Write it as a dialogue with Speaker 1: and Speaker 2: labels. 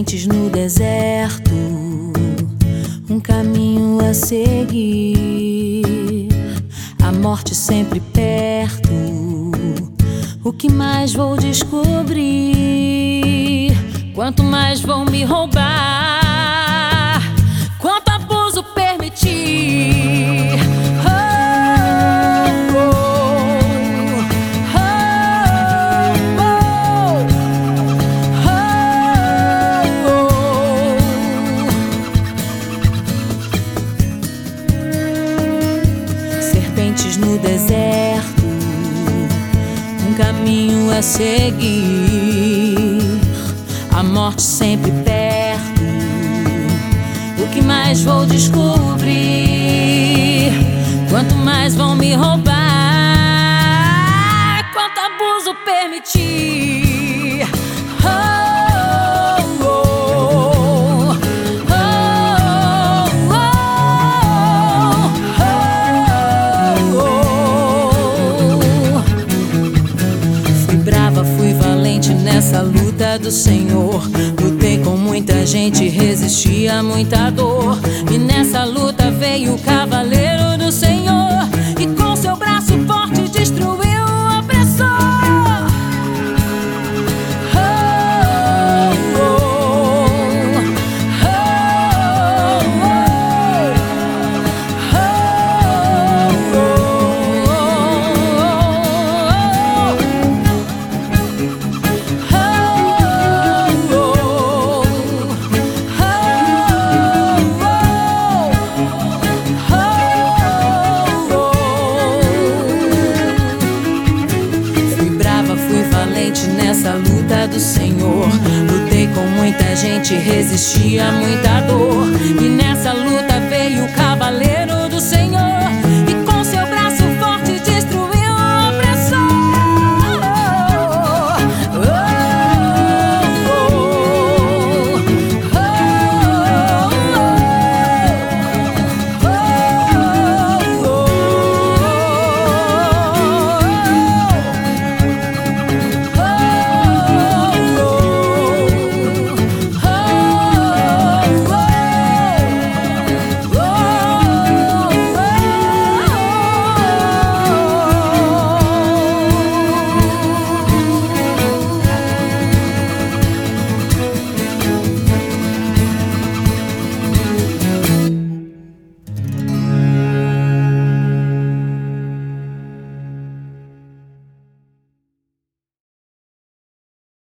Speaker 1: Serpentes no deserto, um caminho a seguir, a morte sempre perto. O que mais vou descobrir? Quanto mais vão me roubar? Quanto abuso permitir? Serpentes no deserto, um caminho a seguir, a morte sempre perto. O que mais vou descobrir? Quanto mais vão me roubar? Quanto abuso permitir? Fui valente nessa luta do Senhor. Lutei com muita gente, resisti a muita dor. E nessa luta veio o cavaleiro do Senhor, e com seu braço forte destruiu o opressor. Nessa luta do Senhor, lutei com muita gente, resisti a muita dor. E nessa luta veio o cavaleiro